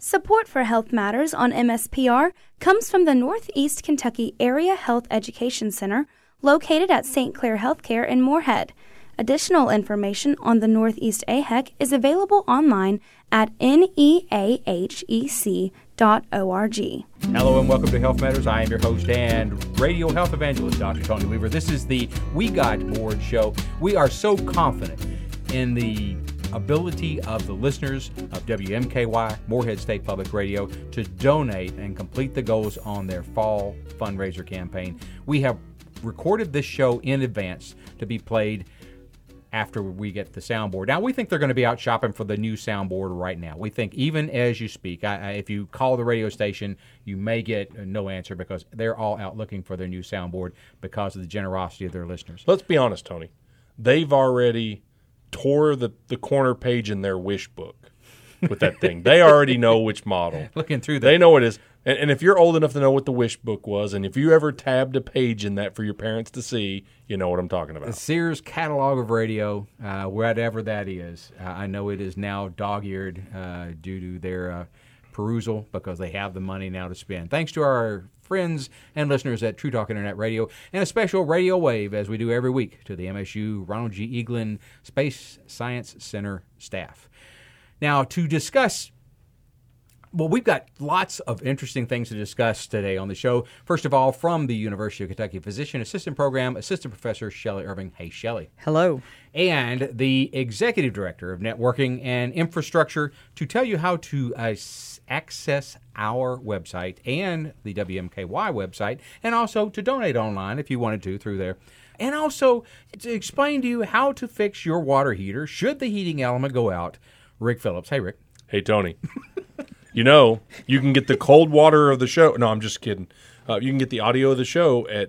Support for Health Matters on MSPR comes from the Northeast Kentucky Area Health Education Center, located at St. Clair Healthcare in Moorhead. Additional information on the Northeast AHEC is available online at neahec.org. Hello and welcome to Health Matters. I am your host and radio health evangelist, Dr. Tony Weaver. This is the We Got Board show. We are so confident in the ability of the listeners of WMKY, Moorhead State Public Radio, to donate and complete the goals on their fall fundraiser campaign. We have recorded this show in advance to be played after we get the soundboard. Now, we think they're going to be out shopping for the new soundboard right now. We think even as you speak, if you call the radio station, you may get no answer because they're all out looking for their new soundboard because of the generosity of their listeners. Let's be honest, Tony. They've already tore the corner page in their wish book with that thing. They already know which model. Looking through that. They know what it is. And if you're old enough to know what the wish book was, and if you ever tabbed a page in that for your parents to see, you know what I'm talking about. The Sears catalog of radio, whatever that is. I know it is now dog-eared due to their perusal because they have the money now to spend. Thanks to our friends and listeners at True Talk Internet Radio, and a special radio wave, as we do every week, to the MSU Ronald G. Eaglin Space Science Center staff. Now, to discuss, well, we've got lots of interesting things to discuss today on the show. First of all, from the University of Kentucky Physician Assistant Program, Assistant Professor Shelley Irving. Hey, Shelley. Hello. And the Executive Director of Networking and Infrastructure to tell you how to access our website and the WMKY website, and also to donate online if you wanted to through there. And also to explain to you how to fix your water heater should the heating element go out. Rick Phillips. Hey, Rick. Hey, Tony. You know, you can get the cold water of the show. No, I'm just kidding. You can get the audio of the show at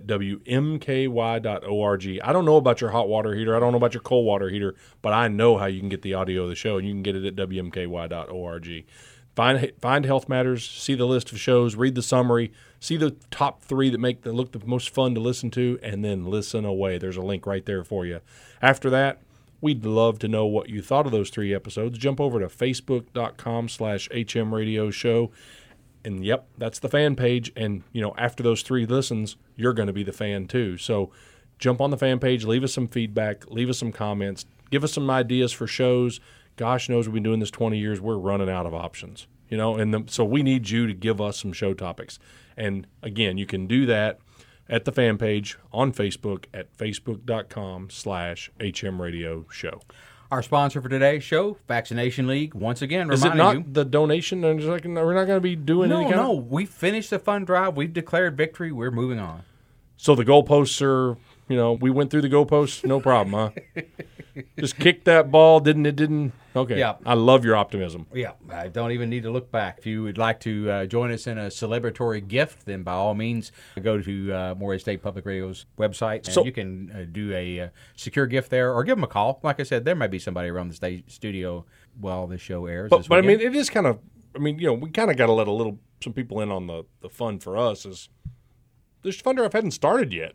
WMKY.org. I don't know about your hot water heater. I don't know about your cold water heater, but I know how you can get the audio of the show, and you can get it at WMKY.org. Find Health Matters, see the list of shows, read the summary, see the top 3 that look the most fun to listen to, and then listen away. There's a link right there for you. After that, we'd love to know what you thought of those 3 episodes. Jump over to facebook.com/HM Radio Show. And, yep, that's the fan page. And, you know, after those 3 listens, you're going to be the fan too. So jump on the fan page, leave us some feedback, leave us some comments, give us some ideas for shows. Gosh knows we've been doing this 20 years. We're running out of options, you know. And so we need you to give us some show topics. And, again, you can do that at the fan page on Facebook at facebook.com/HM Radio Show. Our sponsor for today's show, Vaccination League, once again reminding you. Is it not the donation? We're not going to be doing any kind of... No, we finished the fund drive. We've declared victory. We're moving on. So the goalposts are, you know, we went through the goalposts, no problem, huh? Just kicked that ball, didn't. Okay. Yeah. I love your optimism. Yeah. I don't even need to look back. If you would like to join us in a celebratory gift, then by all means, go to Moorhead State Public Radio's website, and you can do a secure gift there, or give them a call. Like I said, there might be somebody around the studio while the show airs. But I mean, it is kind of, you know, we kind of got to let some people in on the fun for us is, this fund drive hadn't started yet.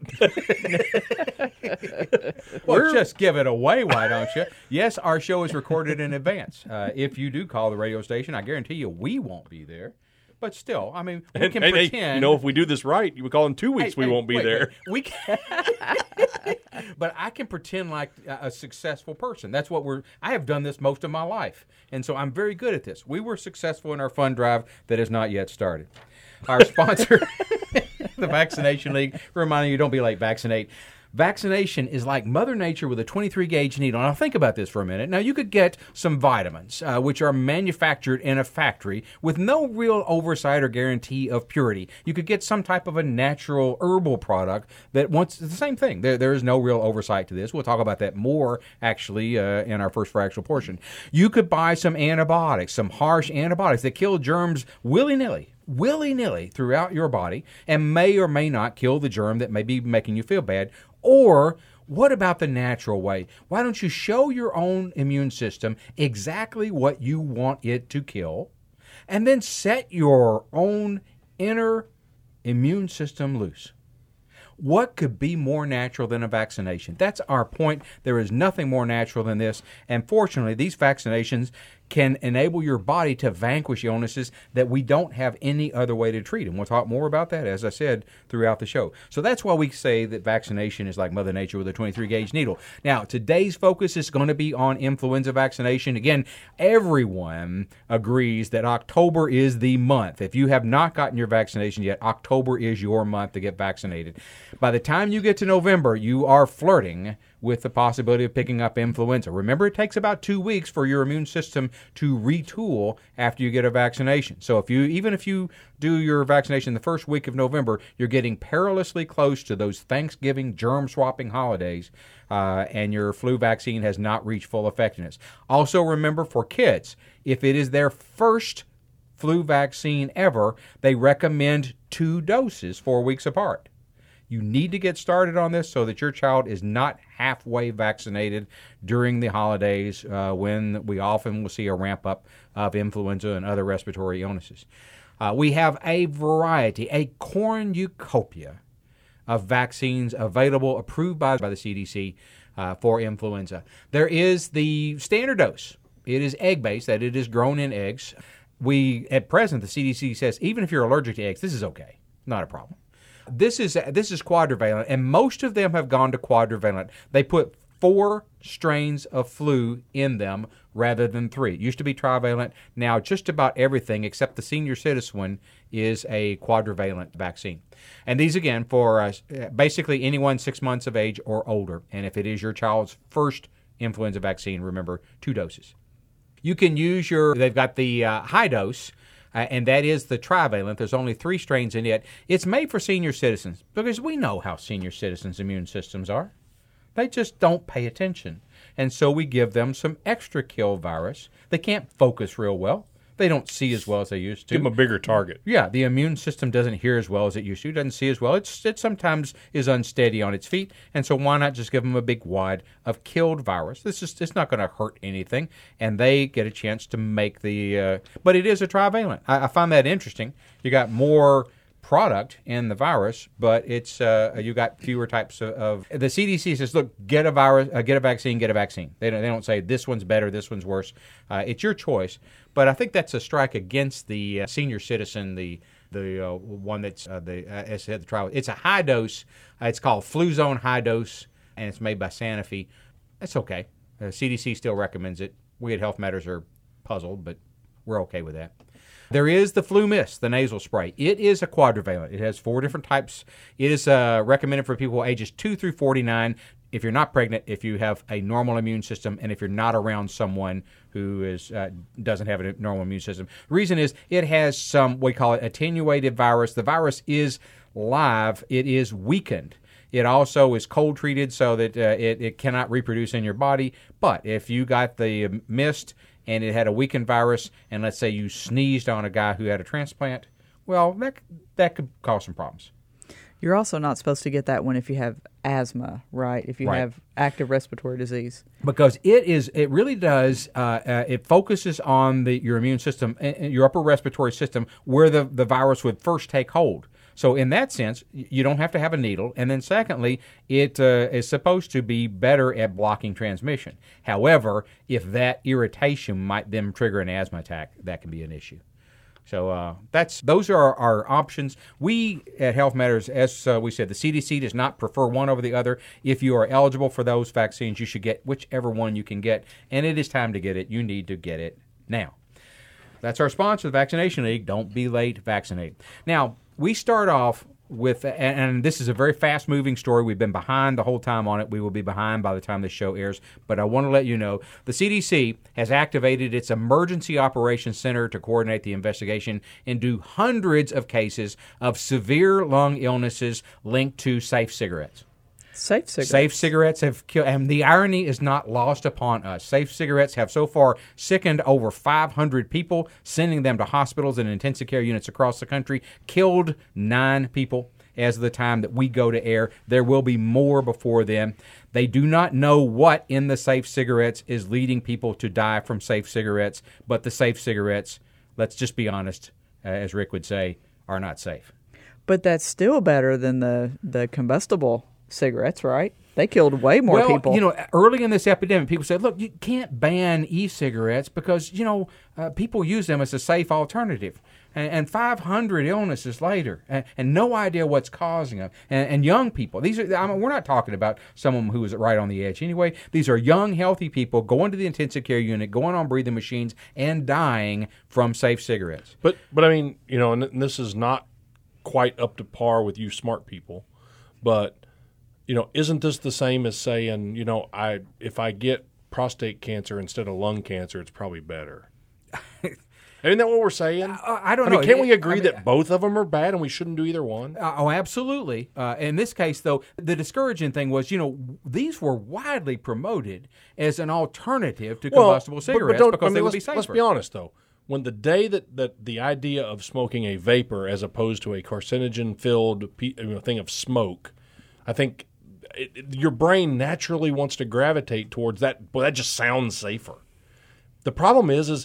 Well, just give it away, why don't you? Yes, our show is recorded in advance. If you do call the radio station, I guarantee you we won't be there. But still, I mean, we can pretend. Hey, you know, if we do this right, you would call in 2 weeks, we won't be there. We can. But I can pretend like a successful person. That's what I have done this most of my life. And so I'm very good at this. We were successful in our fund drive that has not yet started. Our sponsor, the Vaccination League, reminding you, don't be late, vaccinate. Vaccination is like Mother Nature with a 23-gauge needle. Now, think about this for a minute. Now, you could get some vitamins, which are manufactured in a factory with no real oversight or guarantee of purity. You could get some type of a natural herbal product that wants the same thing. There is no real oversight to this. We'll talk about that more, actually, in our first fractional portion. You could buy some antibiotics, some harsh antibiotics that kill germs willy-nilly throughout your body and may or may not kill the germ that may be making you feel bad. Or what about the natural way? Why don't you show your own immune system exactly what you want it to kill, and then set your own inner immune system loose? What could be more natural than a vaccination? That's our point. There is nothing more natural than this. And fortunately, these vaccinations can enable your body to vanquish illnesses that we don't have any other way to treat. And we'll talk more about that, as I said, throughout the show. So that's why we say that vaccination is like Mother Nature with a 23-gauge needle. Now, today's focus is going to be on influenza vaccination. Again, everyone agrees that October is the month. If you have not gotten your vaccination yet, October is your month to get vaccinated. By the time you get to November, you are flirting with the possibility of picking up influenza. Remember, it takes about 2 weeks for your immune system to retool after you get a vaccination. So even if you do your vaccination the first week of November, you're getting perilously close to those Thanksgiving germ-swapping holidays, and your flu vaccine has not reached full effectiveness. Also remember, for kids, if it is their first flu vaccine ever, they recommend 2 doses 4 weeks apart. You need to get started on this so that your child is not halfway vaccinated during the holidays, when we often will see a ramp up of influenza and other respiratory illnesses. We have a variety, a cornucopia of vaccines available, approved by the CDC for influenza. There is the standard dose. It is egg-based, that it is grown in eggs. At present, the CDC says even if you're allergic to eggs, this is okay, not a problem. This is quadrivalent, and most of them have gone to quadrivalent. They put 4 strains of flu in them rather than 3. It used to be trivalent. Now just about everything except the senior citizen one is a quadrivalent vaccine. And these, again, for basically anyone 6 months of age or older. And if it is your child's first influenza vaccine, remember, 2 doses. You can use they've got the high dose, and that is the trivalent. There's only 3 strains in it. It's made for senior citizens because we know how senior citizens' immune systems are. They just don't pay attention. And so we give them some extra kill virus. They can't focus real well. They don't see as well as they used to. Give them a bigger target. Yeah, the immune system doesn't hear as well as it used to. It doesn't see as well. It sometimes is unsteady on its feet. And so why not just give them a big wad of killed virus? It's not going to hurt anything. And they get a chance to make but it is a trivalent. I find that interesting. You got more product in the virus, but it's you got fewer types of. The CDC says, look, get a vaccine. They don't say this one's better, this one's worse. It's your choice. But I think that's a strike against the senior citizen, the one that's as I said, the trial. It's a high dose. It's called Fluzone High Dose, and it's made by Sanofi. That's okay. CDC still recommends it. We at Health Matters are puzzled, but we're okay with that. There is the Flu Mist, the nasal spray. It is a quadrivalent. It has 4 different types. It is recommended for people ages 2 through 49. If you're not pregnant, if you have a normal immune system, and if you're not around someone who doesn't have a normal immune system. The reason is it has some, we call it attenuated virus. The virus is live. It is weakened. It also is cold treated so that it cannot reproduce in your body. But if you got the mist and it had a weakened virus, and let's say you sneezed on a guy who had a transplant, well, that could cause some problems. You're also not supposed to get that one if you have asthma, right? If you have active respiratory disease. Because it really does, it focuses on your immune system, your upper respiratory system, where the virus would first take hold. So in that sense, you don't have to have a needle. And then secondly, it is supposed to be better at blocking transmission. However, if that irritation might then trigger an asthma attack, that can be an issue. So those are our options. We at Health Matters, as we said, the CDC does not prefer one over the other. If you are eligible for those vaccines, you should get whichever one you can get. And it is time to get it. You need to get it now. That's our sponsor, the Vaccination League. Don't be late, vaccinate. Now, we start off with, and this is a very fast-moving story. We've been behind the whole time on it. We will be behind by the time this show airs. But I want to let you know, the CDC has activated its Emergency Operations Center to coordinate the investigation into hundreds of cases of severe lung illnesses linked to safe cigarettes. Safe cigarettes. Safe cigarettes have killed, and the irony is not lost upon us. Safe cigarettes have so far sickened over 500 people, sending them to hospitals and intensive care units across the country, killed 9 people as of the time that we go to air. There will be more before then. They do not know what in the safe cigarettes is leading people to die from safe cigarettes, but the safe cigarettes, let's just be honest, as Rick would say, are not safe. But that's still better than the combustible cigarettes, right? They killed way more people. Early in this epidemic, people said, look, you can't ban e-cigarettes because, people use them as a safe alternative. And 500 illnesses later, and no idea what's causing them. And young people, we're not talking about someone who is right on the edge anyway. These are young, healthy people going to the intensive care unit, going on breathing machines, and dying from safe cigarettes. But I mean, and this is not quite up to par with you smart people, but isn't this the same as saying, if I get prostate cancer instead of lung cancer, it's probably better? Isn't that what we're saying? I don't know. Can't we agree that both of them are bad and we shouldn't do either one? Absolutely. In this case, though, the discouraging thing was, these were widely promoted as an alternative to combustible cigarettes because they would be safer. Let's be honest, though. When the day that the idea of smoking a vapor as opposed to a carcinogen-filled thing of smoke, I think your brain naturally wants to gravitate towards that. Well, that just sounds safer. The problem is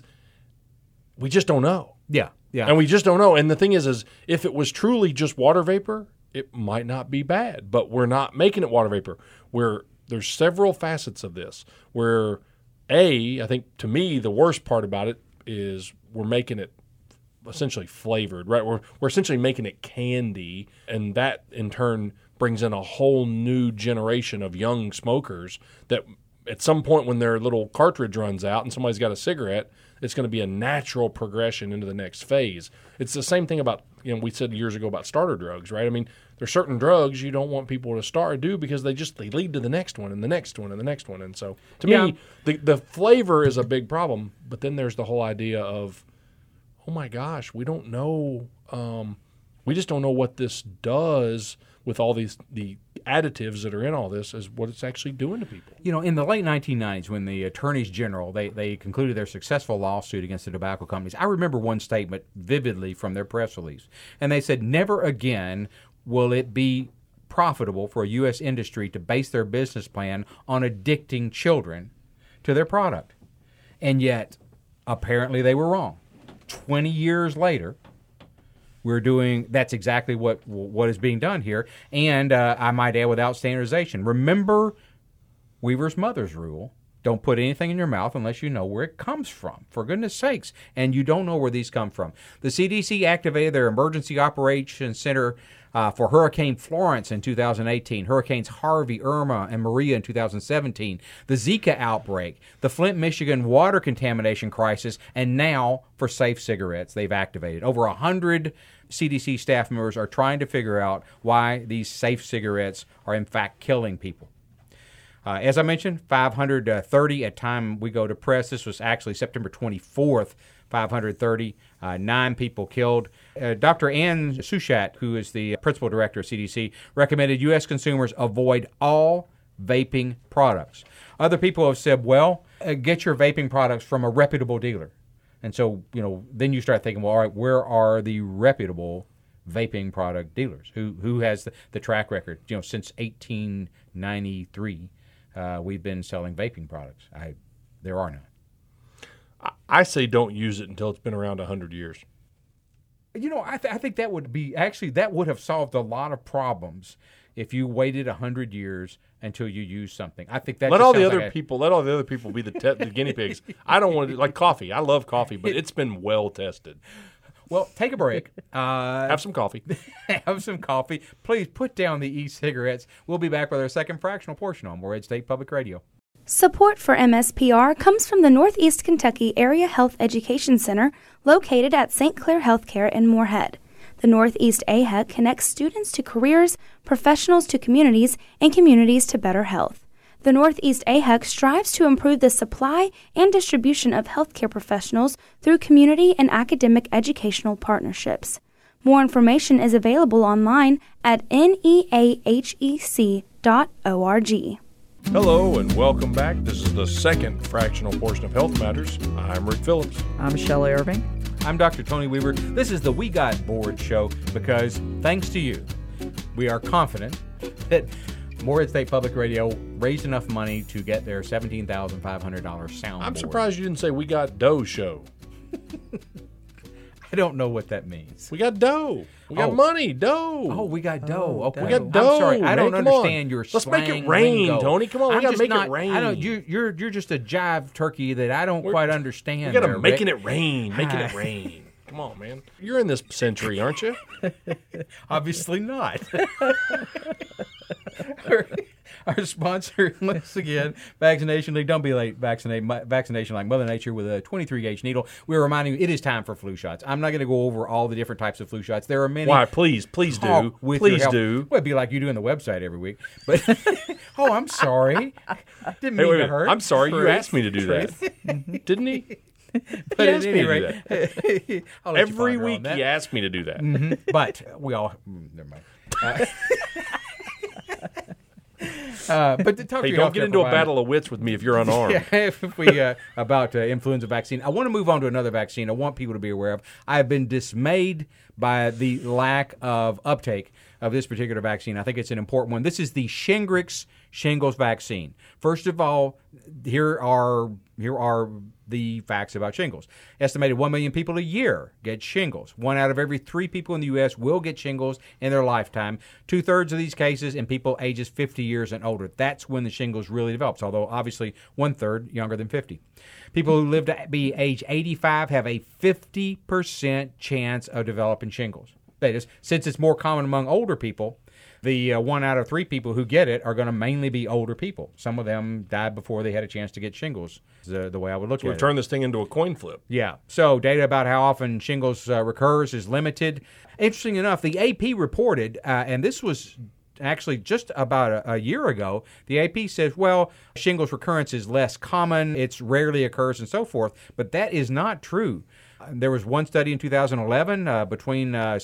we just don't know. Yeah. And we just don't know. And the thing is if it was truly just water vapor, it might not be bad. But we're not making it water vapor. There's several facets of this where, I think to me the worst part about it is we're making it essentially flavored, right? We're essentially making it candy, and that in turn brings in a whole new generation of young smokers that at some point when their little cartridge runs out and somebody's got a cigarette, it's going to be a natural progression into the next phase. It's the same thing about, we said years ago about starter drugs, right? I mean, there's certain drugs you don't want people to start or do because they lead to the next one and the next one and the next one. And so to me, the flavor is a big problem, but then there's the whole idea of, oh my gosh, we don't know. We just don't know what this does with all the additives that are in all this is what it's actually doing to people. In the late 1990s, when the attorneys general, they concluded their successful lawsuit against the tobacco companies, I remember one statement vividly from their press release. And they said, never again will it be profitable for a U.S. industry to base their business plan on addicting children to their product. And yet, apparently they were wrong. 20 years later, that's exactly what is being done here. And I might add, without standardization. Remember Weaver's mother's rule. Don't put anything in your mouth unless you know where it comes from, for goodness sakes. And you don't know where these come from. The CDC activated their Emergency Operations Center for Hurricane Florence in 2018, Hurricanes Harvey, Irma, and Maria in 2017, the Zika outbreak, the Flint, Michigan water contamination crisis, and now for safe cigarettes they've activated. Over 100 CDC staff members are trying to figure out why these safe cigarettes are in fact killing people. As I mentioned, 530 at time we go to press. This was actually September 24th, 530, 9 people killed. Dr. Ann Sushat, who is the principal director of CDC, recommended U.S. consumers avoid all vaping products. Other people have said, get your vaping products from a reputable dealer. And so, then you start thinking, well, all right, where are the reputable vaping product dealers? Who has the track record? Since 1893, we've been selling vaping products. There are none. I say don't use it until it's been around 100 years. I think that would be that would have solved a lot of problems if you waited 100 years until you use something. I think that let all the other people be the guinea pigs. I don't want to like coffee. I love coffee, but it's been well tested. Well, take a break. Have some coffee. Have some coffee. Please put down the e-cigarettes. We'll be back with our second fractional portion on Morehead State Public Radio. Support for MSPR comes from the Northeast Kentucky Area Health Education Center, located at St. Clair Healthcare in Morehead. The Northeast AHEC connects students to careers, professionals to communities, and communities to better health. The Northeast AHEC strives to improve the supply and distribution of healthcare professionals through community and academic educational partnerships. More information is available online at neahec.org. Hello and welcome back. This is the second fractional portion of Health Matters. I'm Rick Phillips. I'm Shelley Irving. I'm Dr. Tony Weaver. This is the We Got Bored show because, thanks to you, we are confident that Morehead State Public Radio raised enough money to get their $17,500 soundboard. I'm surprised you didn't say We Got Dough show. I don't know what that means. We got dough. We got money. Dough. Oh, we got dough. Okay. We got dough. I'm sorry. I don't man, come understand on. your Let's slang make it rain, lingo. Tony. Come on, we I'm got to just make not, it rain. I don't. You're just a jive turkey that I don't quite understand. We got to there, making Rick. it rain. Making it rain. Come on, man. You're in this century, aren't you? Obviously not. Our sponsor, once again, Vaccination League. Don't be late. Vaccination like Mother Nature with a 23-gauge needle. We're reminding you it is time for flu shots. I'm not going to go over all the different types of flu shots. There are many. Why? Please do. Please do. Well, it'd be like you doing the website every week. But oh, I'm sorry. Didn't mean Wait, to hurt. I'm sorry. You Truth. asked me to do that, didn't he? But He asked at me any to do rate, that. I'll let you Every ponder on week that. he asked me to do that. But we all never mind. But to talk to Hey, your don't get healthcare into a provider- battle of wits with me if you're unarmed. Yeah, if we about influenza vaccine. I want to move on to another vaccine I want people to be aware of. I have been dismayed by the lack of uptake of this particular vaccine. I think it's an important one. This is the Shingrix shingles vaccine. First of all, here are the facts about shingles. Estimated 1 million people a year get shingles. 1 out of every 3 people in the U.S. will get shingles in their lifetime. 2/3 of these cases in people ages 50 years and older. That's when the shingles really develops, although obviously 1/3 younger than 50. People who live to be age 85 have a 50% chance of developing shingles. That is, since it's more common among older people, the 1 out of 3 people who get it are going to mainly be older people. Some of them died before they had a chance to get shingles, is the way I would look at We've it. turned this thing into a coin flip. Yeah. So data about how often shingles recurs is limited. Interesting enough, the AP reported, and this was actually just about a year ago, the AP says, well, shingles recurrence is less common, it rarely occurs and so forth, but that is not true. There was one study in 2011, between around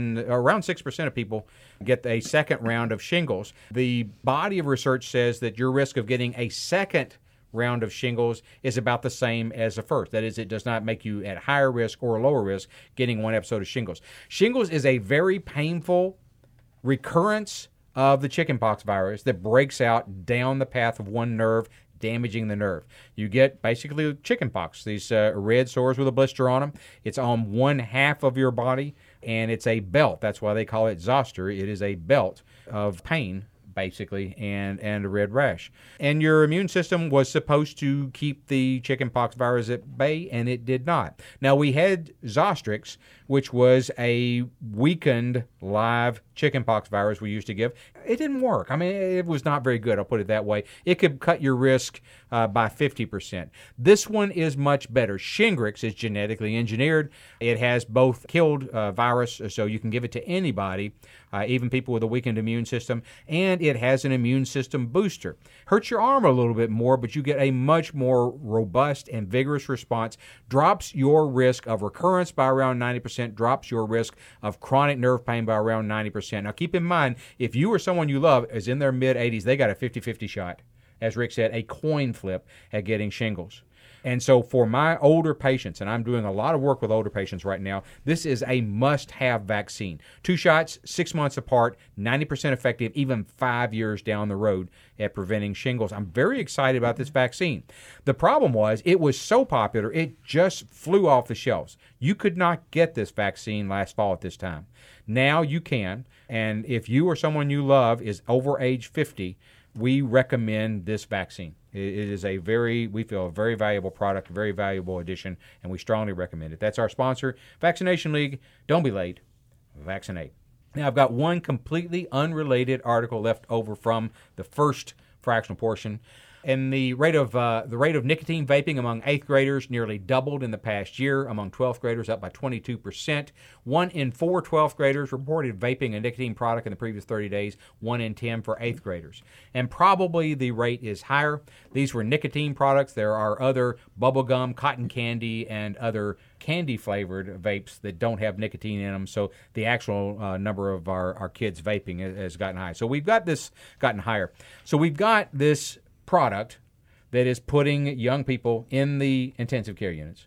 6% of people get a second round of shingles. The body of research says that your risk of getting a second round of shingles is about the same as the first. That is, it does not make you at higher risk or lower risk getting one episode of shingles. Shingles is a very painful recurrence of the chickenpox virus that breaks out down the path of one nerve, damaging the nerve. You get basically chickenpox, these red sores with a blister on them. It's on one half of your body, and it's a belt. That's why they call it zoster. It is a belt of pain, basically, and a red rash. And your immune system was supposed to keep the chickenpox virus at bay, and it did not. Now, we had Zostrix, which was a weakened live chickenpox virus we used to give. It didn't work. I mean, it was not very good, I'll put it that way. It could cut your risk by 50%. This one is much better. Shingrix is genetically engineered. It has both killed virus, so you can give it to anybody, even people with a weakened immune system, and it has an immune system booster. Hurts your arm a little bit more, but you get a much more robust and vigorous response, drops your risk of recurrence by around 90%, drops your risk of chronic nerve pain by around 90%. Now, keep in mind, if you or someone you love is in their mid-80s, they got a 50-50 shot. As Rick said, a coin flip at getting shingles. And so for my older patients, and I'm doing a lot of work with older patients right now, this is a must-have vaccine. 2 shots, 6 months apart, 90% effective, even 5 years down the road at preventing shingles. I'm very excited about this vaccine. The problem was it was so popular, it just flew off the shelves. You could not get this vaccine last fall at this time. Now you can, and if you or someone you love is over age 50, we recommend this vaccine. It is we feel a very valuable product, a very valuable addition, and we strongly recommend it. That's our sponsor, Vaccination League. Don't be late. Vaccinate. Now, I've got one completely unrelated article left over from the first fractional portion. And the rate of nicotine vaping among 8th graders nearly doubled in the past year. Among 12th graders, up by 22%. 1 in 4 12th graders reported vaping a nicotine product in the previous 30 days. 1 in 10 for 8th graders. And probably the rate is higher. These were nicotine products. There are other bubblegum, cotton candy, and other candy-flavored vapes that don't have nicotine in them. So the actual number of our kids vaping has gotten high. So we've got this gotten higher. So we've got this product that is putting young people in the intensive care units.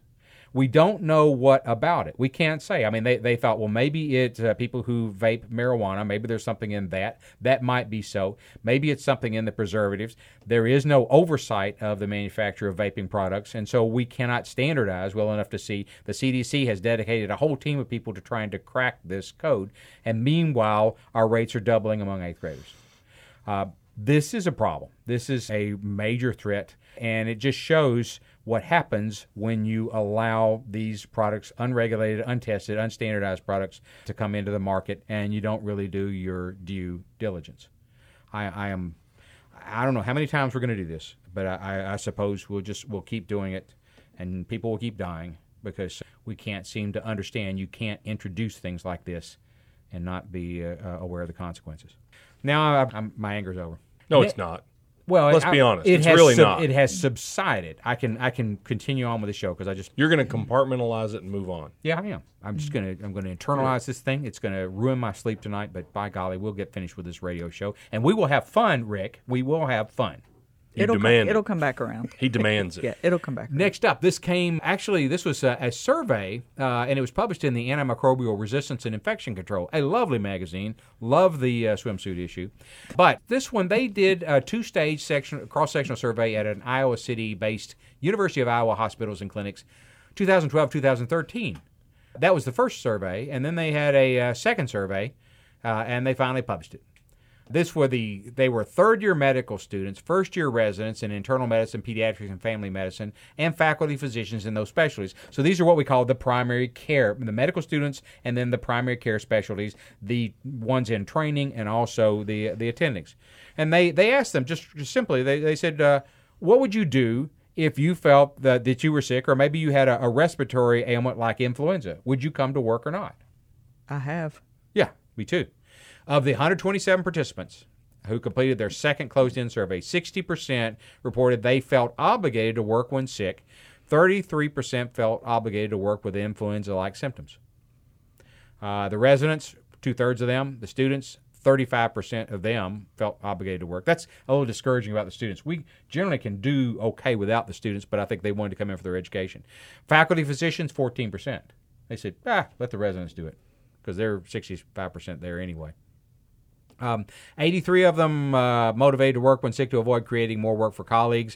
We don't know what about it. We can't say. I mean, they thought, well, maybe it's people who vape marijuana. Maybe there's something in that. That might be so. Maybe it's something in the preservatives. There is no oversight of the manufacture of vaping products, and so we cannot standardize well enough to see. The CDC has dedicated a whole team of people to trying to crack this code, and meanwhile, our rates are doubling among 8th graders. This is a problem. This is a major threat, and it just shows what happens when you allow these products, unregulated, untested, unstandardized products, to come into the market, and you don't really do your due diligence. I don't know how many times we're going to do this, but I suppose we'll keep doing it, and people will keep dying because we can't seem to understand. You can't introduce things like this and not be aware of the consequences. Now my anger's over. No, it's not. Well, let's be honest. It's really not. It has subsided. I can continue on with the show because you're going to compartmentalize it and move on. Yeah, I am. I'm going to internalize this thing. It's going to ruin my sleep tonight, but by golly, we'll get finished with this radio show, and we will have fun, Rick. We will have fun. It'll come back around. He demands it. Yeah, it'll come back around. Next up, this was a survey, and it was published in the Antimicrobial Resistance and Infection Control, a lovely magazine. Love the swimsuit issue. But this one, they did a 2-stage cross-sectional survey at an Iowa City-based University of Iowa Hospitals and Clinics, 2012-2013. That was the first survey, and then they had a second survey, and they finally published it. They were third-year medical students, first-year residents in internal medicine, pediatrics, and family medicine, and faculty physicians in those specialties. So these are what we call the primary care, the medical students, and then the primary care specialties, the ones in training, and also the attendings. And they asked them just simply, they said, what would you do if you felt that you were sick, or maybe you had a respiratory ailment like influenza? Would you come to work or not? I have. Yeah, me too. Of the 127 participants who completed their second closed-in survey, 60% reported they felt obligated to work when sick. 33% felt obligated to work with influenza-like symptoms. The residents, 2/3 of them, the students, 35% of them felt obligated to work. That's a little discouraging about the students. We generally can do okay without the students, but I think they wanted to come in for their education. Faculty physicians, 14%. They said, let the residents do it because they're 65% there anyway. 83 of them motivated to work when sick to avoid creating more work for colleagues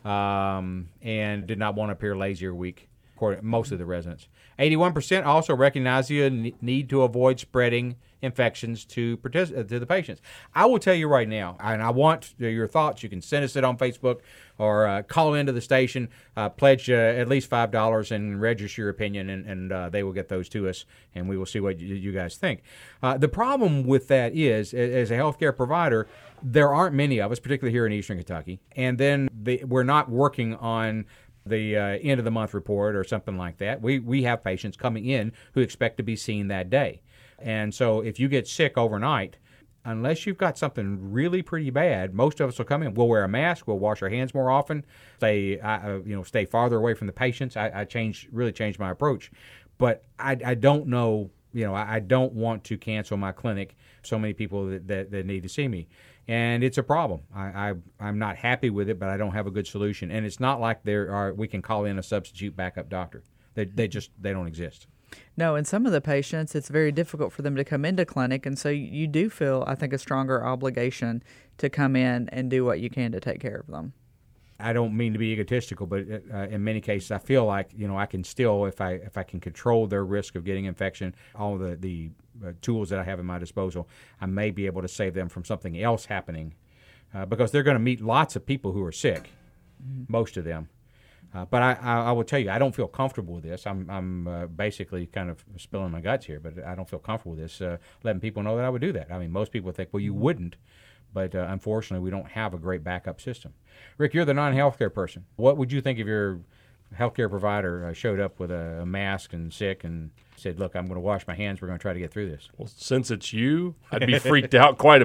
and did not want to appear lazy or weak, according to most of the residents. 81% also recognize the need to avoid spreading infections to the patients. I will tell you right now, and I want your thoughts. You can send us it on Facebook or call into the station, pledge at least $5 and register your opinion, and they will get those to us, and we will see what you guys think. The problem with that is, as a healthcare provider, there aren't many of us, particularly here in Eastern Kentucky, and then we're not working on the end of the month report or something like that. We have patients coming in who expect to be seen that day. And so if you get sick overnight, unless you've got something really pretty bad, most of us will come in. We'll wear a mask. We'll wash our hands more often. Stay farther away from the patients. I really changed my approach. But I don't know, I don't want to cancel my clinic. So many people that need to see me. And it's a problem. I'm not happy with it, but I don't have a good solution. And it's not like we can call in a substitute backup doctor. They don't exist. No, and some of the patients, it's very difficult for them to come into clinic, and so you do feel, I think, a stronger obligation to come in and do what you can to take care of them. I don't mean to be egotistical, but in many cases, I feel like I can still, if I can control their risk of getting infection, all the tools that I have at my disposal, I may be able to save them from something else happening, because they're going to meet lots of people who are sick, most of them. But I will tell you, I don't feel comfortable with this. I'm basically kind of spilling my guts here, but I don't feel comfortable with this, letting people know that I would do that. I mean, most people think, well, you wouldn't, but unfortunately, we don't have a great backup system. Rick, you're the non-healthcare person. What would you think if your healthcare provider showed up with a mask and sick and said, look, I'm going to wash my hands. We're going to try to get through this? Well, since it's you, I'd be freaked out quite a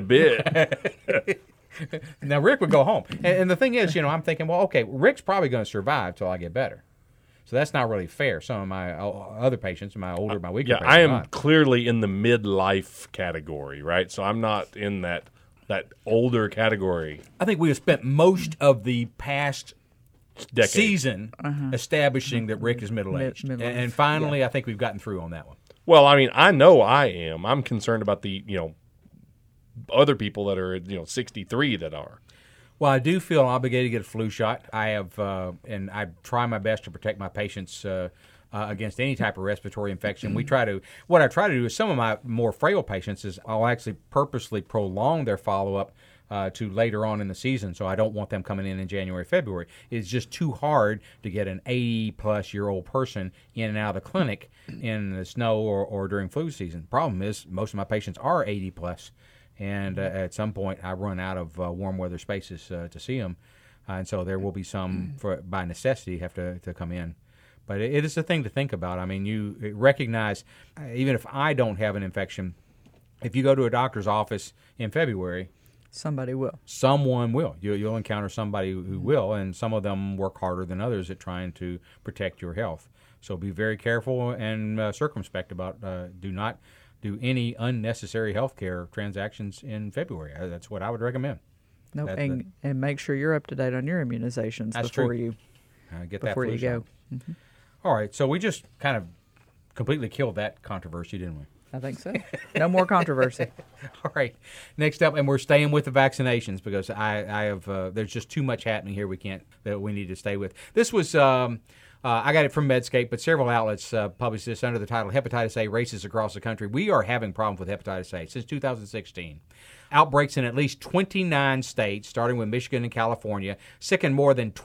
bit. Now, Rick would go home. And the thing is, I'm thinking, well, okay, Rick's probably going to survive till I get better. So that's not really fair. Some of my other patients, my older, my weaker patients. I am clearly in the midlife category, right? So I'm not in that older category. I think we have spent most of the past season establishing that Rick is middle-aged. Middle-aged. And finally, I think we've gotten through on that one. Well, I mean, I know I am. I'm concerned about the, other people that are, 63 that are. Well, I do feel obligated to get a flu shot. I have, and I try my best to protect my patients against any type of respiratory infection. What I try to do is some of my more frail patients is I'll actually purposely prolong their follow-up to later on in the season, so I don't want them coming in January, February. It's just too hard to get an 80-plus-year-old person in and out of the clinic in the snow or during flu season. Problem is, most of my patients are 80-plus, and at some point I run out of warm weather spaces to see them, and so there will be some, by necessity, have to come in. But it is a thing to think about. I mean, you recognize, even if I don't have an infection, if you go to a doctor's office in February, somebody will. Someone will. You'll encounter somebody who will, and some of them work harder than others at trying to protect your health. So be very careful and circumspect about do not do any unnecessary health care transactions in February. That's what I would recommend. No, and make sure you're up to date on your immunizations before you get that flu you shot. go. Mm-hmm. All right, so we just kind of completely killed that controversy, didn't we? I think so. No more controversy. All right. Next up, and we're staying with the vaccinations because I have there's just too much happening here that we need to stay with. This was I got it from Medscape, but several outlets published this under the title "Hepatitis A Races Across the Country." We are having problems with hepatitis A since 2016. Outbreaks in at least 29 states, starting with Michigan and California, sickened more than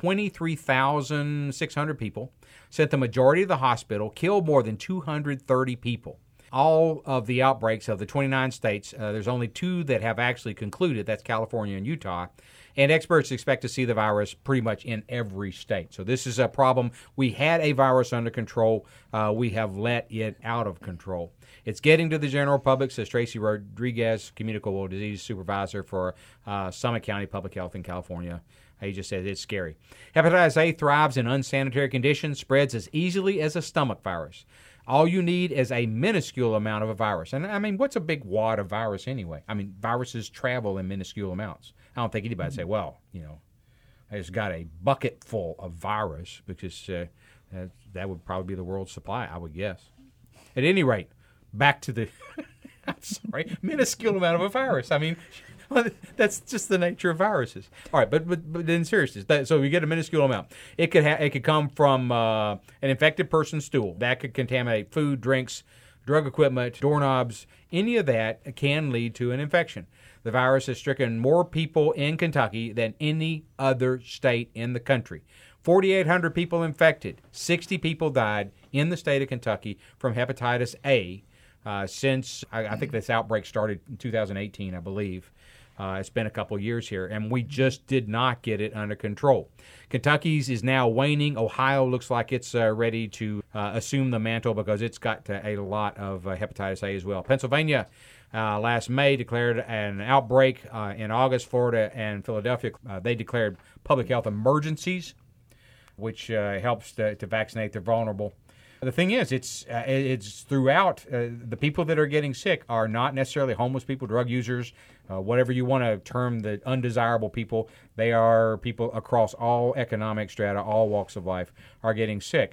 23,600 people, sent the majority to the hospital, killed more than 230 people. All of the outbreaks of the 29 states, there's only 2 that have actually concluded. That's California and Utah. And experts expect to see the virus pretty much in every state. So this is a problem. We had a virus under control. We have let it out of control. It's getting to the general public, says Tracy Rodriguez, communicable disease supervisor for Summit County Public Health in California. He just says it's scary. Hepatitis A thrives in unsanitary conditions, spreads as easily as a stomach virus. All you need is a minuscule amount of a virus. And, I mean, what's a big wad of virus anyway? I mean, viruses travel in minuscule amounts. I don't think anybody would say, well, I just got a bucket full of virus because that would probably be the world's supply, I would guess. At any rate, back to the minuscule amount of a virus. I mean, well, that's just the nature of viruses. All right, but in seriousness, so we get a minuscule amount. It could come from an infected person's stool. That could contaminate food, drinks, drug equipment, doorknobs. Any of that can lead to an infection. The virus has stricken more people in Kentucky than any other state in the country. 4,800 people infected. 60 people died in the state of Kentucky from hepatitis A since I think this outbreak started in 2018, I believe. It's been a couple years here, and we just did not get it under control. Kentucky's is now waning. Ohio looks like it's ready to assume the mantle because it's got a lot of hepatitis A as well. Pennsylvania last May declared an outbreak. In August, Florida and Philadelphia, they declared public health emergencies, which helps to vaccinate the vulnerable. The thing is, it's throughout. The people that are getting sick are not necessarily homeless people, drug users, whatever you want to term the undesirable people. They are people across all economic strata, all walks of life are getting sick.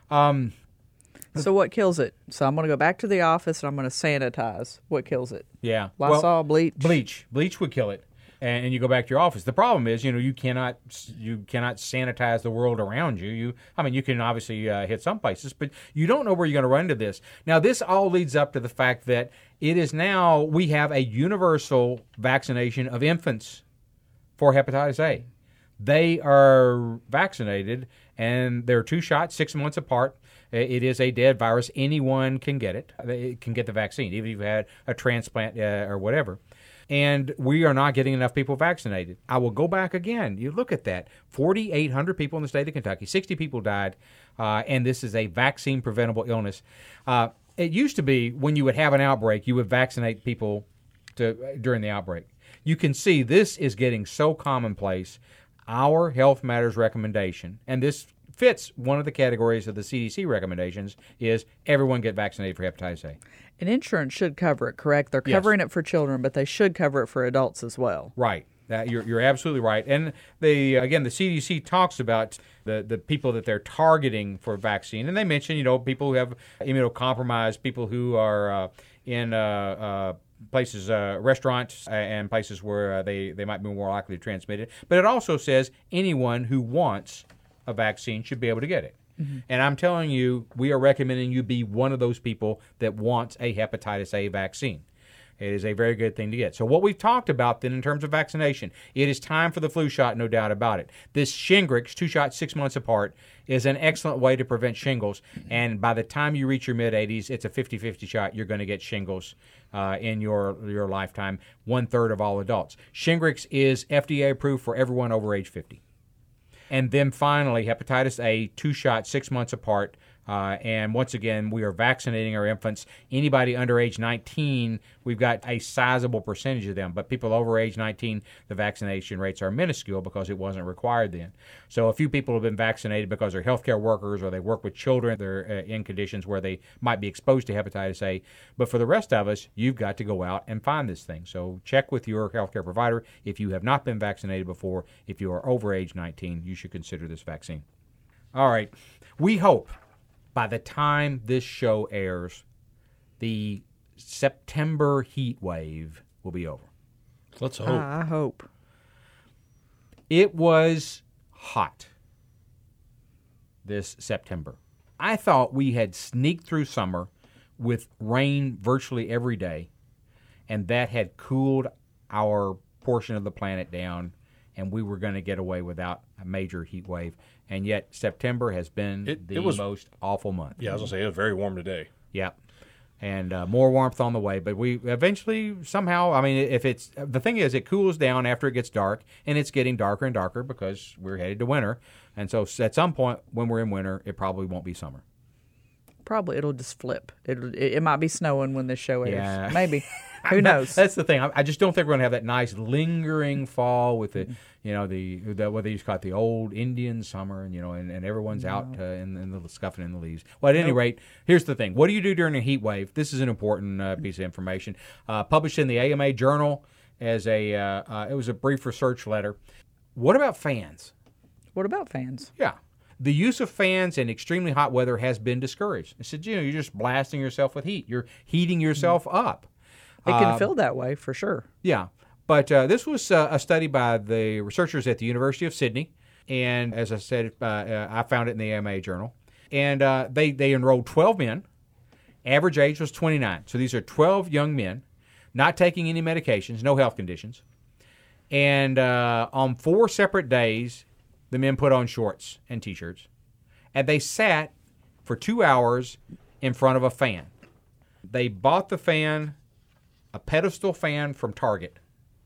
So what kills it? So I'm going to go back to the office and I'm going to sanitize. What kills it? Yeah. Lysol, bleach? Bleach would kill it. And you go back to your office. The problem is, you cannot sanitize the world around you. You can obviously hit some places, but you don't know where you're going to run into this. Now, this all leads up to the fact that it is now we have a universal vaccination of infants for hepatitis A. They are vaccinated, and there are 2 shots, 6 months apart. It is a dead virus. Anyone can get it. They can get the vaccine, even if you've had a transplant or whatever. And we are not getting enough people vaccinated. I will go back again. You look at that. 4,800 people in the state of Kentucky. 60 people died, and this is a vaccine-preventable illness. It used to be when you would have an outbreak, you would vaccinate people during the outbreak. You can see this is getting so commonplace. Our Health Matters recommendation, and this fits one of the categories of the CDC recommendations, is everyone get vaccinated for hepatitis A. And insurance should cover it, correct? They're covering it for children, but they should cover it for adults as well. Right. You're absolutely right. And the CDC talks about the people that they're targeting for vaccine, and they mention people who have immunocompromised, people who are in places, restaurants, and places where they might be more likely to transmit it. But it also says anyone who wants a vaccine should be able to get it. Mm-hmm. And I'm telling you, we are recommending you be one of those people that wants a hepatitis A vaccine. It is a very good thing to get. So what we've talked about then in terms of vaccination, it is time for the flu shot, no doubt about it. This Shingrix, 2 shots 6 months apart, is an excellent way to prevent shingles. And by the time you reach your mid-80s, it's a 50-50 shot. You're going to get shingles in your lifetime, 1/3 of all adults. Shingrix is FDA approved for everyone over age 50. And then finally, hepatitis A, 2 shots 6 months apart. And once again, we are vaccinating our infants. Anybody under age 19, we've got a sizable percentage of them. But people over age 19, the vaccination rates are minuscule because it wasn't required then. So a few people have been vaccinated because they're healthcare workers or they work with children. They're in conditions where they might be exposed to hepatitis A. But for the rest of us, you've got to go out and find this thing. So check with your healthcare provider. If you have not been vaccinated before, if you are over age 19, you should consider this vaccine. All right. We hope by the time this show airs, the September heat wave will be over. Let's hope. I hope. It was hot this September. I thought we had sneaked through summer with rain virtually every day, and that had cooled our portion of the planet down, and we were going to get away without a major heat wave. And yet September has been the most awful month. Yeah, I was going to say, it was very warm today. Yeah. And more warmth on the way. But we eventually somehow, the thing is, it cools down after it gets dark, and it's getting darker and darker because we're headed to winter. And so at some point when we're in winter, it probably won't be summer. Probably it'll just flip. It might be snowing when this show airs. Yeah. Maybe. Who knows? That's the thing. I just don't think we're going to have that nice lingering fall with the what they used to call it, the old Indian summer, and everyone's out in the scuffing in the leaves. Well, at any rate, here's the thing. What do you do during a heat wave? This is an important piece of information. Published in the AMA Journal as it was a brief research letter. What about fans? What about fans? Yeah. The use of fans in extremely hot weather has been discouraged. It said, you're just blasting yourself with heat. You're heating yourself up. It can feel that way, for sure. Yeah. But this was a study by the researchers at the University of Sydney. And as I said, I found it in the AMA Journal. And they enrolled 12 men. Average age was 29. So these are 12 young men, not taking any medications, no health conditions. And on 4 separate days, the men put on shorts and T-shirts. And they sat for 2 hours in front of a fan. They bought the fan, a pedestal fan from Target.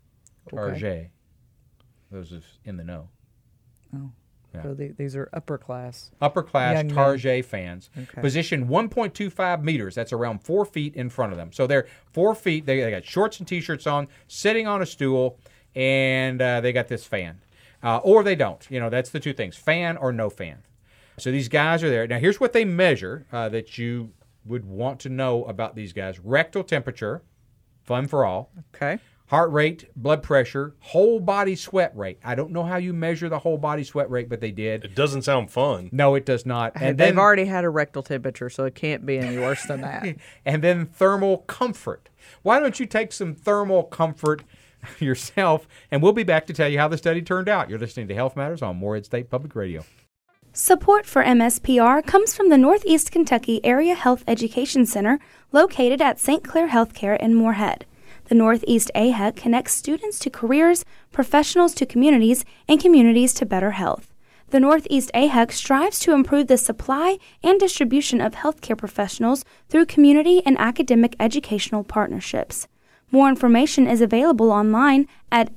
Target. Those is in the know. Oh. Yeah. So these are upper class Target fans. Okay. Positioned 1.25 meters. That's around 4 feet in front of them. So they're 4 feet. They got shorts and T-shirts on, sitting on a stool, and they got this fan. Or they don't. That's the two things, fan or no fan. So these guys are there. Now, here's what they measure that you would want to know about these guys. Rectal temperature, fun for all. Okay. Heart rate, blood pressure, whole body sweat rate. I don't know how you measure the whole body sweat rate, but they did. It doesn't sound fun. No, it does not. And they've already had a rectal temperature, so it can't be any worse than that. And then thermal comfort. Why don't you take some thermal comfort yourself, and we'll be back to tell you how the study turned out. You're listening to Health Matters on Morehead State Public Radio. Support for MSPR comes from the Northeast Kentucky Area Health Education Center, located at St. Clair Healthcare in Morehead. The Northeast AHEC connects students to careers, professionals to communities, and communities to better health. The Northeast AHEC strives to improve the supply and distribution of healthcare professionals through community and academic educational partnerships. More information is available online at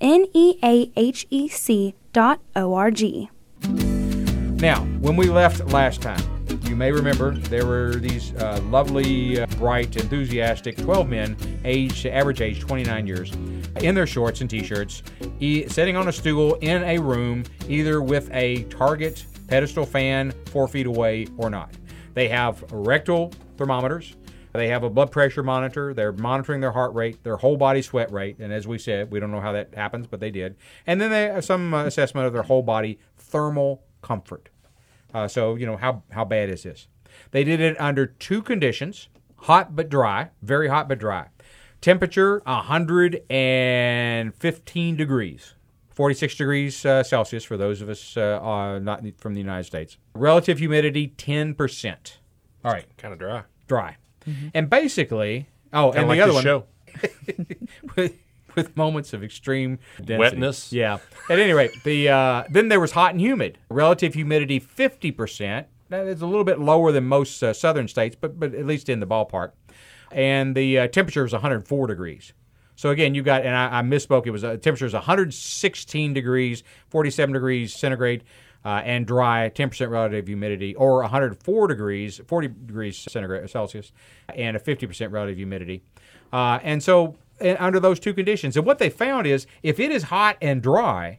neahec.org. Now, when we left last time, you may remember there were these lovely, bright, enthusiastic 12 men, average age 29 years, in their shorts and T-shirts, sitting on a stool in a room, either with a Target pedestal fan 4 feet away or not. They have rectal thermometers. They have a blood pressure monitor. They're monitoring their heart rate, their whole body sweat rate. And as we said, we don't know how that happens, but they did. And then they have some assessment of their whole body thermal comfort. So, how bad is this? They did it under 2 conditions, hot but dry, very hot but dry. Temperature, 115 degrees. 46 degrees Celsius for those of us not from the United States. Relative humidity, 10%. All right. Kind of dry. Dry. Mm-hmm. And basically, and like the other this one, show. with moments of extreme density. Wetness. Yeah. At any rate, then there was hot and humid. Relative humidity, 50%. That is a little bit lower than most southern states, but at least in the ballpark. And the temperature was 104 degrees. So again, you got, and I misspoke, it was temperature is 116 degrees, 47 degrees centigrade, and dry, 10% relative humidity, or 104 degrees, 40 degrees centigrade Celsius, and a 50% relative humidity. And so under those 2 conditions, and what they found is if it is hot and dry,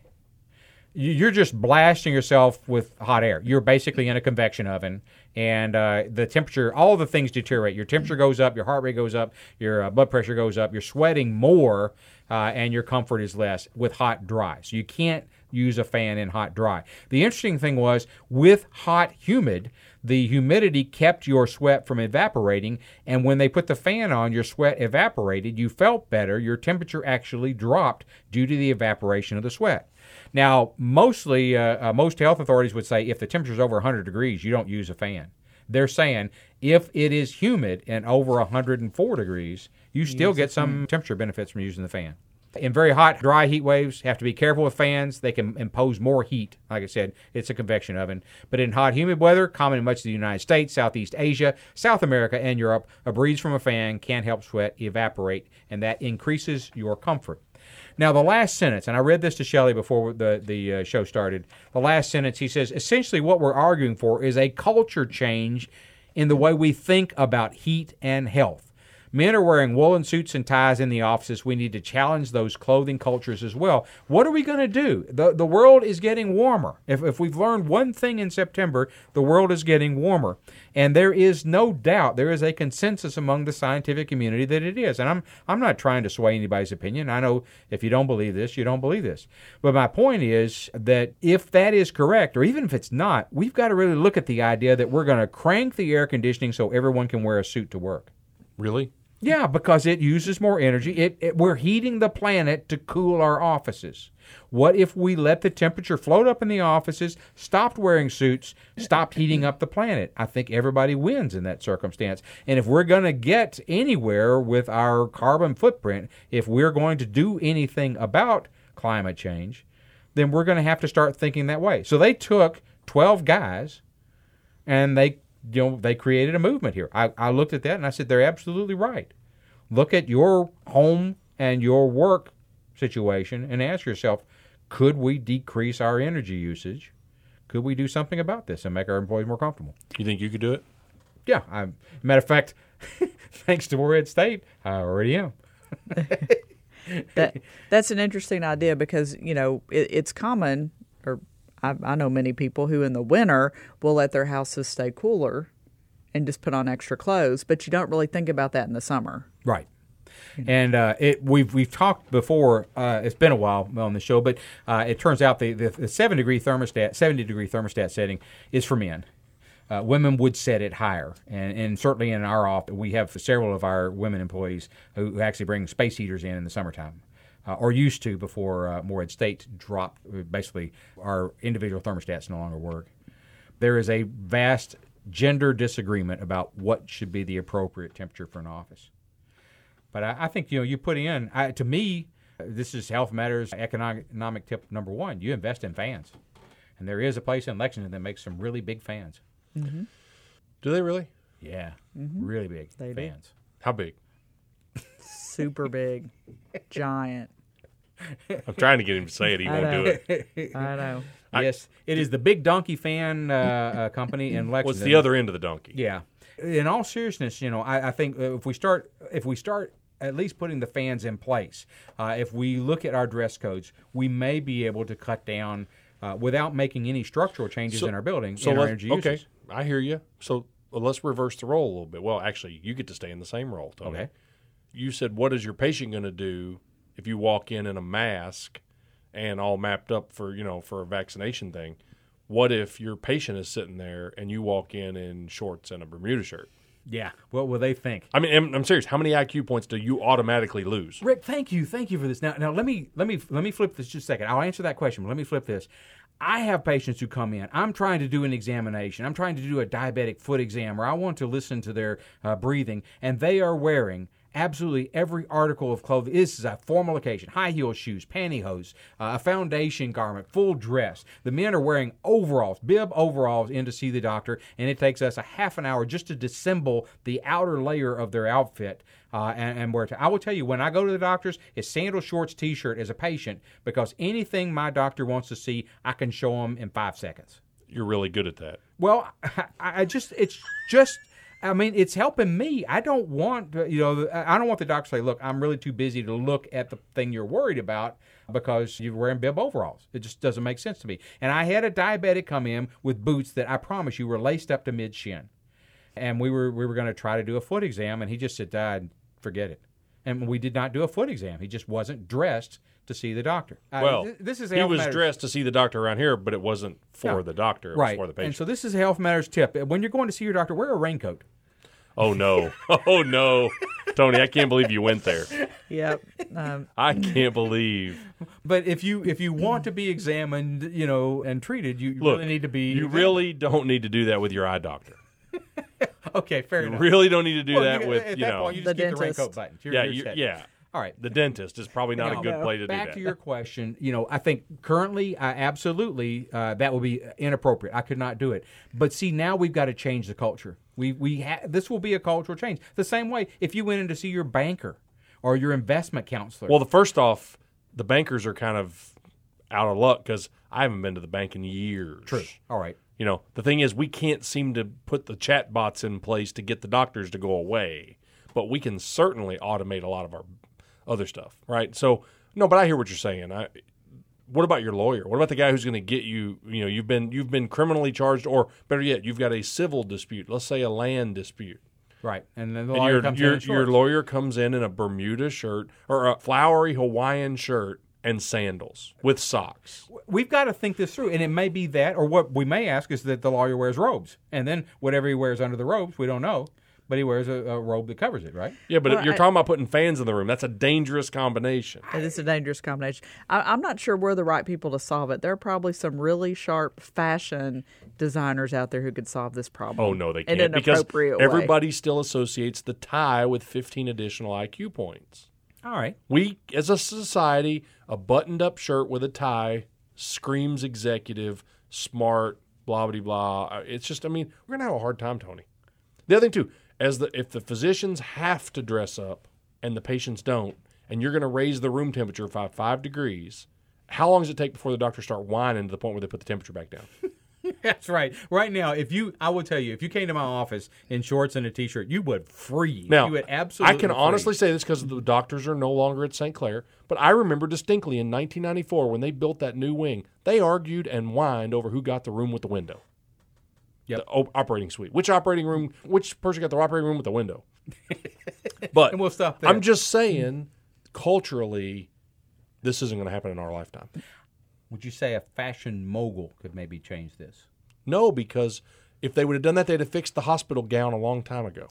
you're just blasting yourself with hot air. You're basically in a convection oven, and the temperature, all the things deteriorate. Your temperature goes up, your heart rate goes up, your blood pressure goes up, you're sweating more, and your comfort is less with hot dry. So you can't use a fan in hot dry. The interesting thing was with hot humid, the humidity kept your sweat from evaporating, and when they put the fan on, your sweat evaporated, you felt better, your temperature actually dropped due to the evaporation of the sweat. Now, mostly, most health authorities would say if the temperature is over 100 degrees, you don't use a fan. They're saying if it is humid and over 104 degrees, you still get some temperature benefits from using the fan. In very hot, dry heat waves, have to be careful with fans. They can impose more heat. Like I said, it's a convection oven. But in hot, humid weather, common in much of the United States, Southeast Asia, South America, and Europe, a breeze from a fan can help sweat evaporate, and that increases your comfort. Now, the last sentence, and I read this to Shelley before the show started. The last sentence, he says, essentially what we're arguing for is a culture change in the way we think about heat and health. Men are wearing woolen suits and ties in the offices. We need to challenge those clothing cultures as well. What are we going to do? The world is getting warmer. If we've learned one thing in September, the world is getting warmer. And there is no doubt, there is a consensus among the scientific community that it is. And I'm not trying to sway anybody's opinion. I know if you don't believe this, you don't believe this. But my point is that if that is correct, or even if it's not, we've got to really look at the idea that we're going to crank the air conditioning so everyone can wear a suit to work. Really? Yeah, because it uses more energy. We're heating the planet to cool our offices. What if we let the temperature float up in the offices, stopped wearing suits, stopped heating up the planet? I think everybody wins in that circumstance. And if we're going to get anywhere with our carbon footprint, if we're going to do anything about climate change, then we're going to have to start thinking that way. So they took 12 guys and they created a movement here. I looked at that and I said, they're absolutely right. Look at your home and your work situation and ask yourself, could we decrease our energy usage? Could we do something about this and make our employees more comfortable? You think you could do it? Yeah. Matter of fact, thanks to Morehead State, I already am. That's an interesting idea because, it's common, or I know many people who in the winter will let their houses stay cooler and just put on extra clothes, but you don't really think about that in the summer. Right. And we've talked before, it's been a while on the show, but it turns out the 70-degree thermostat setting is for men. Women would set it higher, and certainly in our office, we have several of our women employees who actually bring space heaters in the summertime. Or used to before Morehead State dropped. Basically, our individual thermostats no longer work. There is a vast gender disagreement about what should be the appropriate temperature for an office. But I think, you put in, to me, this is Health Matters economic tip number one. You invest in fans. And there is a place in Lexington that makes some really big fans. Mm-hmm. Do they really? Yeah, really big They fans. do. How big? Super big, giant. I'm trying to get him to say it. He won't do it. I know. Yes, it is the Big Donkey Fan company in Lexington. What's the other end of the donkey? Yeah. In all seriousness, I think if we start at least putting the fans in place, if we look at our dress codes, we may be able to cut down without making any structural changes in our building in our energy usage. Okay, I hear you. So let's reverse the role a little bit. Well, actually, you get to stay in the same role, Tony. Okay. You said, what is your patient going to do if you walk in a mask and all mapped up for, for a vaccination thing? What if your patient is sitting there and you walk in shorts and a Bermuda shirt? Yeah. What will they think? I mean, I'm serious. How many IQ points do you automatically lose? Rick, thank you for this. Now let me flip this just a second. I'll answer that question, but let me flip this. I have patients who come in. I'm trying to do an examination. I'm trying to do a diabetic foot exam, or I want to listen to their breathing, and they are wearing absolutely every article of clothing. This is a formal occasion. High heel shoes, pantyhose, a foundation garment, full dress. The men are wearing overalls, bib overalls, in to see the doctor, and it takes us a half an hour just to disassemble the outer layer of their outfit and wear it. I will tell you, when I go to the doctor's, it's sandal shorts, T-shirt as a patient, because anything my doctor wants to see, I can show them in 5 seconds. You're really good at that. Well, it's helping me. I don't want, I don't want the doctor to say, look, I'm really too busy to look at the thing you're worried about because you're wearing bib overalls. It just doesn't make sense to me. And I had a diabetic come in with boots that I promise you were laced up to mid-shin. And we were going to try to do a foot exam, and he just said, forget it. And we did not do a foot exam. He just wasn't dressed to see the doctor. This is he was dressed to see the doctor around here, but it wasn't for the doctor. It was for the patient. And so this is a Health Matters tip. When you're going to see your doctor, wear a raincoat. Oh, no. Oh, no. Tony, I can't believe you went there. Yep. I can't believe. But if you want to be examined, and treated, you really need to be. You really don't need to do that with your eye doctor. Okay, fair enough. You really don't need to do that with, at that point, you just the keep the raincoat button. Yeah. All right. The dentist is probably not a good play to do that. Back to your question, I think currently, absolutely, that would be inappropriate. I could not do it. But see, now we've got to change the culture. This will be a cultural change. The same way if you went in to see your banker or your investment counselor. Well, first off, the bankers are kind of out of luck because I haven't been to the bank in years. True. All right. The thing is, we can't seem to put the chat bots in place to get the doctors to go away, but we can certainly automate a lot of our other stuff, right? So, no, but I hear what you're saying. What about your lawyer? What about the guy who's going to get you? You've been criminally charged, or better yet, you've got a civil dispute. Let's say a land dispute. Right, and then the lawyer comes in. Your lawyer comes in a Bermuda shirt or a flowery Hawaiian shirt and sandals with socks. We've got to think this through, and it may be that, or what we may ask is that the lawyer wears robes, and then whatever he wears under the robes, we don't know, but he wears a robe that covers it, right? Yeah, but you're talking about putting fans in the room. That's a dangerous combination. It is a dangerous combination. I'm not sure we're the right people to solve it. There are probably some really sharp fashion designers out there who could solve this problem. Oh, no, they can't. In an appropriate way. Everybody still associates the tie with 15 additional IQ points. All right. We, as a society, a buttoned-up shirt with a tie screams executive, smart, blah, blah, blah. It's just, we're going to have a hard time, Tony. The other thing, too, if the physicians have to dress up and the patients don't, and you're going to raise the room temperature by 5 degrees, how long does it take before the doctors start whining to the point where they put the temperature back down? That's right. Right now, I will tell you, if you came to my office in shorts and a T-shirt, you would freeze. Now, you would absolutely I can freeze. honestly say this because the doctors are no longer at St. Clair, but I remember distinctly in 1994 when they built that new wing, they argued and whined over who got the room with the window. Yep. The operating suite. Which person got the operating room with the window? But and we'll stop there. I'm just saying, culturally, this isn't going to happen in our lifetime. Would you say a fashion mogul could maybe change this? No, because if they would have done that, they'd have fixed the hospital gown a long time ago.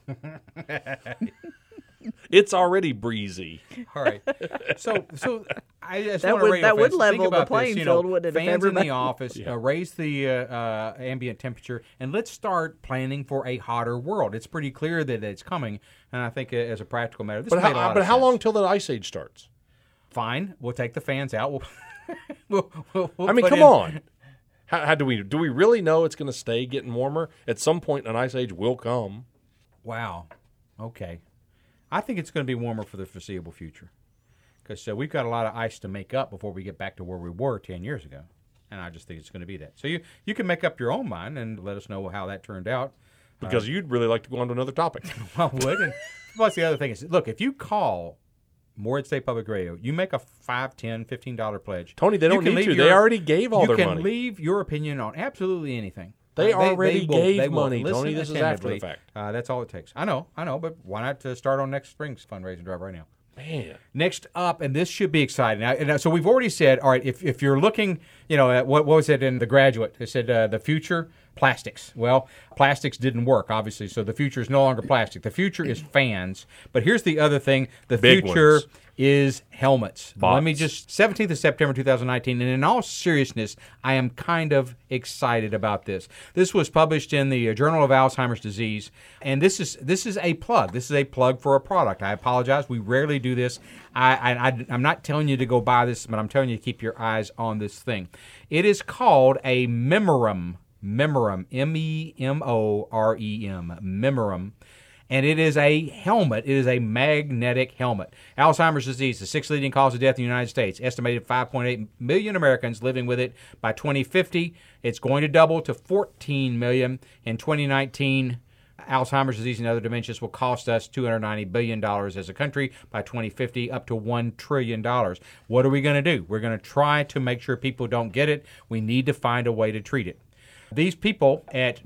It's already breezy. All right. So I just That want to would- that would level the about playing this, field, wouldn't it, if Fans in everybody- the office, raise the ambient temperature, and let's start planning for a hotter world. It's pretty clear that it's coming, and I think as a practical matter, this But made a lot how of sense. long till the ice age starts? Fine. We'll take the fans out. We'll Come put in- on. How do we really know it's going to stay getting warmer? At some point, an ice age will come. Wow. Okay. I think it's going to be warmer for the foreseeable future because we've got a lot of ice to make up before we get back to where we were 10 years ago. And I just think it's going to be that. So you can make up your own mind and let us know how that turned out. Because you'd really like to go on to another topic. I would. And plus the other thing is, look, if you call Morehead State Public Radio, you make a $5, $10, $15 pledge. Tony, they don't need to. They already gave all their money. You can leave your opinion on absolutely anything. They already gave they will money, listen Tony. This is after the attentively. fact. That's all it takes. I know, but why not start on next spring's fundraising drive right now? Man. Next up, and this should be exciting. Now, so we've already said, all right, if you're looking, at what was it in The Graduate? It said the future, plastics. Well, plastics didn't work, obviously, so the future is no longer plastic. The future is fans. But here's the other thing. The Big future ones. is helmets. Bots. Let me just, 17th of September 2019, and in all seriousness, I am kind of excited about this. This was published in the Journal of Alzheimer's Disease, and this is a plug. This is a plug for a product. I apologize. We rarely do this. I'm not telling you to go buy this, but I'm telling you to keep your eyes on this thing. It is called a Memorem, Memorem, M-E-M-O-R-E-M, Memorem. And it is a helmet. It is a magnetic helmet. Alzheimer's disease, the sixth leading cause of death in the United States. Estimated 5.8 million Americans living with it by 2050. It's going to double to 14 million in 2019. Alzheimer's disease and other dementias will cost us $290 billion as a country by 2050, up to $1 trillion. What are we going to do? We're going to try to make sure people don't get it. We need to find a way to treat it. These people at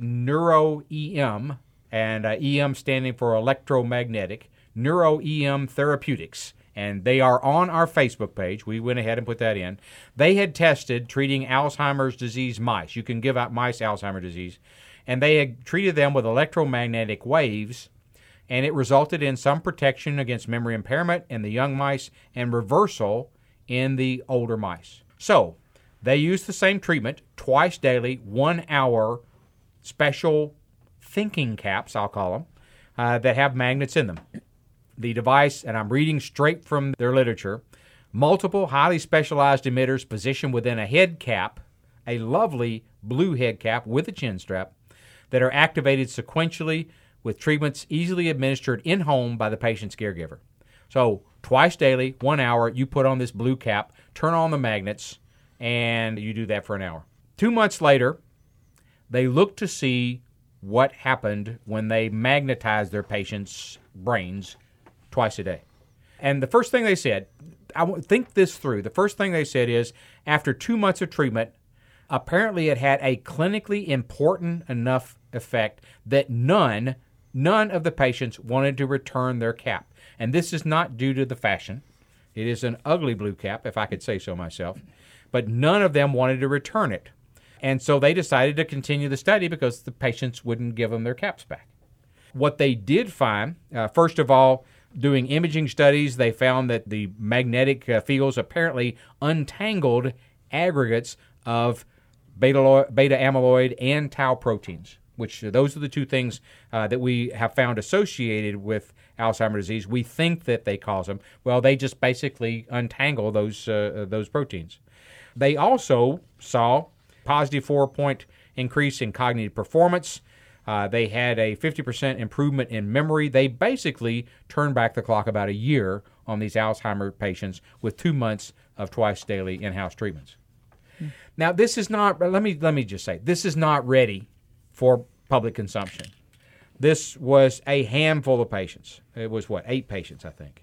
NeuroEM, and EM standing for electromagnetic, NeuroEM Therapeutics. And they are on our Facebook page. We went ahead and put that in. They had tested treating Alzheimer's disease mice. You can give out mice Alzheimer's disease. And they had treated them with electromagnetic waves, and it resulted in some protection against memory impairment in the young mice and reversal in the older mice. So they used the same treatment twice daily, 1 hour, special thinking caps, I'll call them, that have magnets in them. The device, and I'm reading straight from their literature, multiple highly specialized emitters positioned within a head cap, a lovely blue head cap with a chin strap, that are activated sequentially with treatments easily administered in-home by the patient's caregiver. So twice daily, 1 hour, you put on this blue cap, turn on the magnets, and you do that for an hour. 2 months later, they look to see what happened when they magnetized their patients' brains twice a day. And the first thing they said, think this through. The first thing they said is, after 2 months of treatment, apparently it had a clinically important enough effect that none of the patients wanted to return their cap. And this is not due to the fashion. It is an ugly blue cap, if I could say so myself. But none of them wanted to return it. And so they decided to continue the study because the patients wouldn't give them their caps back. What they did find, first of all, doing imaging studies, they found that the magnetic fields apparently untangled aggregates of beta amyloid and tau proteins, which those are the two things that we have found associated with Alzheimer's disease. We think that they cause them. Well, they just basically untangle those proteins. They also saw positive 4-point increase in cognitive performance. They had a 50% improvement in memory. They basically turned back the clock about a year on these Alzheimer's patients with 2 months of twice daily in-house treatments. Now, this is not, let me just say, this is not ready for public consumption. This was a handful of patients. It was 8 patients, I think.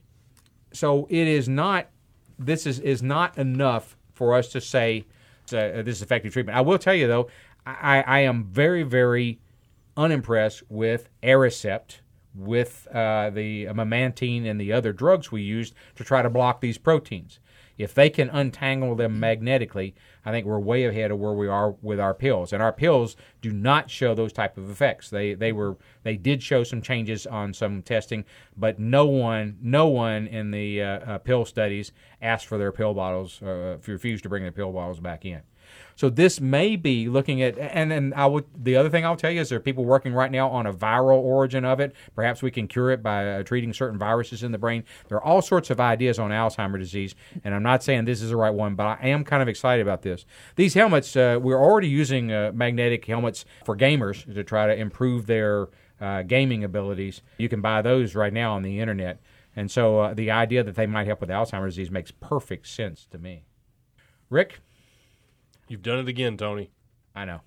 So it is not, this is not enough for us to say this is effective treatment. I will tell you, though, I am very, very unimpressed with Aricept, with the memantine and the other drugs we used to try to block these proteins. If they can untangle them magnetically, I think we're way ahead of where we are with our pills. And our pills do not show those type of effects. They did show some changes on some testing, but no one in the pill studies asked for their pill bottles, refused to bring their pill bottles back in. So this may be looking at, and the other thing I'll tell you is there are people working right now on a viral origin of it. Perhaps we can cure it by treating certain viruses in the brain. There are all sorts of ideas on Alzheimer's disease, and I'm not saying this is the right one, but I am kind of excited about this. These helmets, we're already using magnetic helmets for gamers to try to improve their gaming abilities. You can buy those right now on the internet. And so the idea that they might help with Alzheimer's disease makes perfect sense to me. Rick? You've done it again, Tony. I know.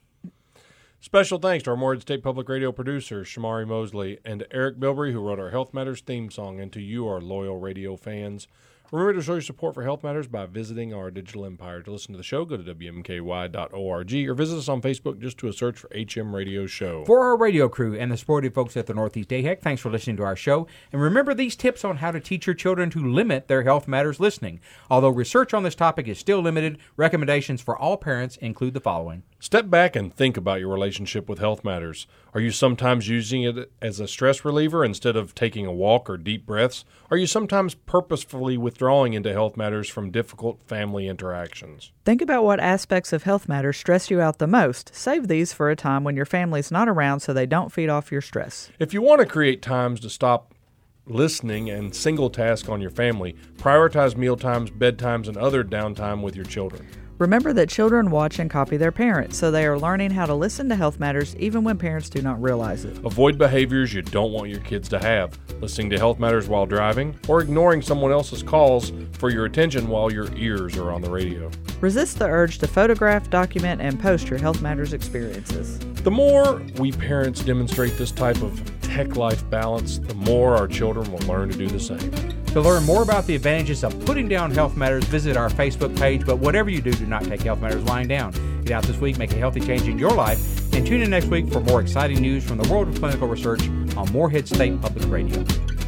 Special thanks to our Morehead State Public Radio producers, Shamari Mosley, and Eric Bilbrey, who wrote our Health Matters theme song, and to you, our loyal radio fans. Remember to show your support for Health Matters by visiting our digital empire. To listen to the show, go to WMKY.org or visit us on Facebook just to a search for HM Radio Show. For our radio crew and the supportive folks at the Northeast AHEC, thanks for listening to our show. And remember these tips on how to teach your children to limit their Health Matters listening. Although research on this topic is still limited, recommendations for all parents include the following. Step back and think about your relationship with Health Matters. Are you sometimes using it as a stress reliever instead of taking a walk or deep breaths? Are you sometimes purposefully withdrawing into Health Matters from difficult family interactions? Think about what aspects of Health Matters stress you out the most. Save these for a time when your family's not around so they don't feed off your stress. If you want to create times to stop listening and single task on your family, prioritize meal times, bedtimes, and other downtime with your children. Remember that children watch and copy their parents, so they are learning how to listen to Health Matters even when parents do not realize it. Avoid behaviors you don't want your kids to have, listening to Health Matters while driving, or ignoring someone else's calls for your attention while your ears are on the radio. Resist the urge to photograph, document, and post your Health Matters experiences. The more we parents demonstrate this type of tech life balance, the more our children will learn to do the same. To learn more about the advantages of putting down Health Matters, visit our Facebook page. But whatever you do, do not take Health Matters lying down. Get out this week, make a healthy change in your life, and tune in next week for more exciting news from the world of clinical research on Morehead State Public Radio.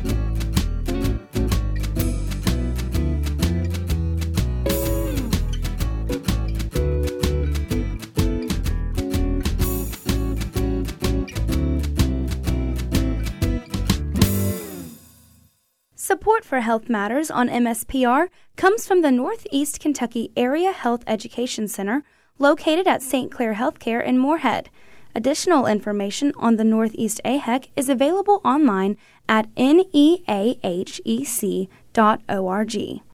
Support for Health Matters on MSPR comes from the Northeast Kentucky Area Health Education Center, located at St. Clair Healthcare in Morehead. Additional information on the Northeast AHEC is available online at neahec.org.